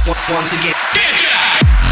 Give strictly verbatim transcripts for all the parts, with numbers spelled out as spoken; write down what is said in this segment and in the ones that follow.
Once again, get ya!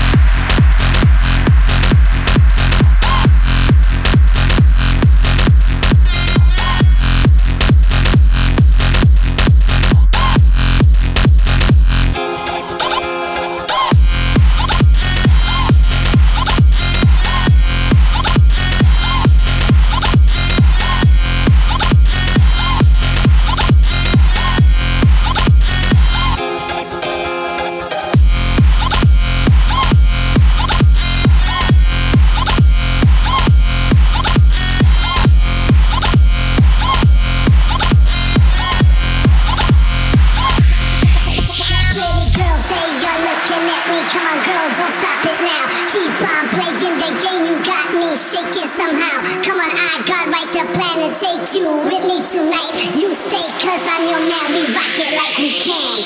Shaking somehow. Come on, I got right the plan to take you with me tonight. You stay, cause I'm your man. We rock it like we can.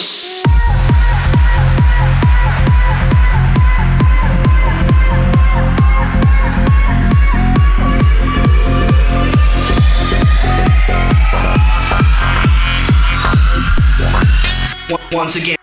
Once again.